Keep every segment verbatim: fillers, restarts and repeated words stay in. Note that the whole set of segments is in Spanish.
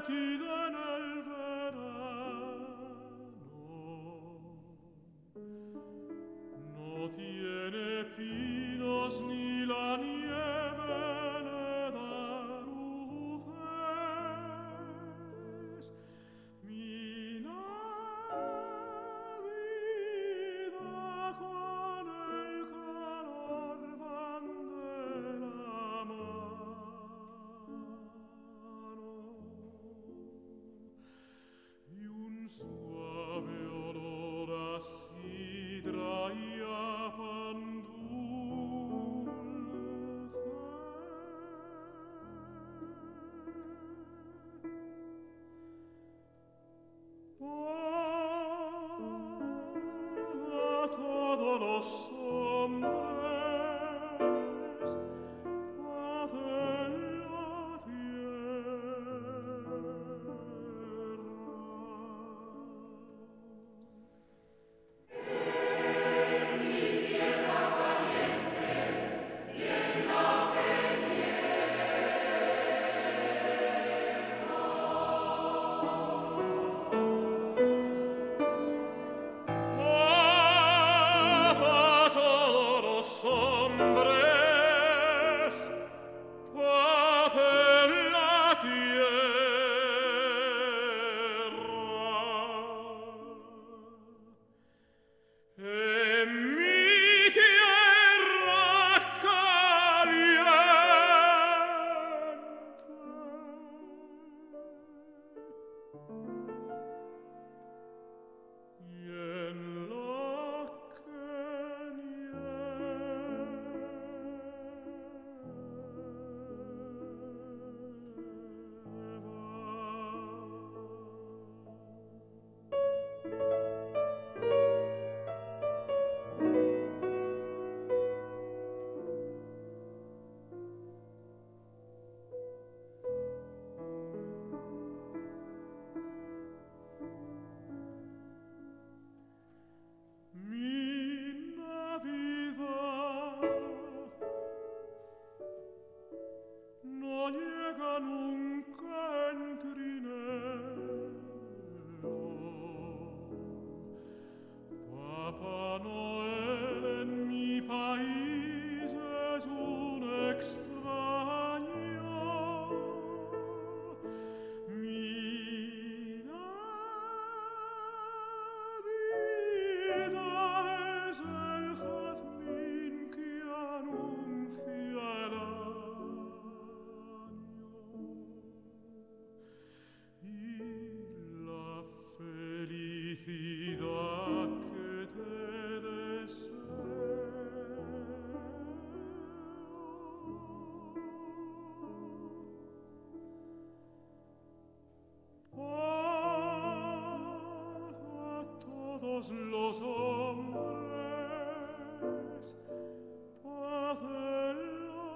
metida en el verano, no tiene pinos ni la nieve le da luces. Mi Navidad con el calor van de la mano, y un suave olor a sidra y a pan dulce. Para todos los hombres, paz en la Paz a todos los hombres, paz en la tierra. En mi tierra caliente, y en la que mi Navidad no llega nunca en trineo. Papá Noel en mi país es un extraño. Mi Navidad es el jazmín que anuncia el año, y la felicidad que te deseo. Paz a todos los hombres, paz en la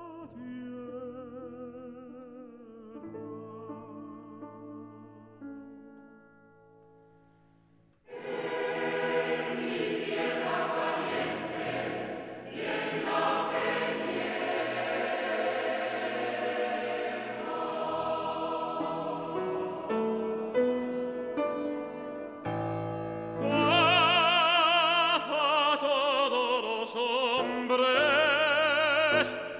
Paz a todos los hombres,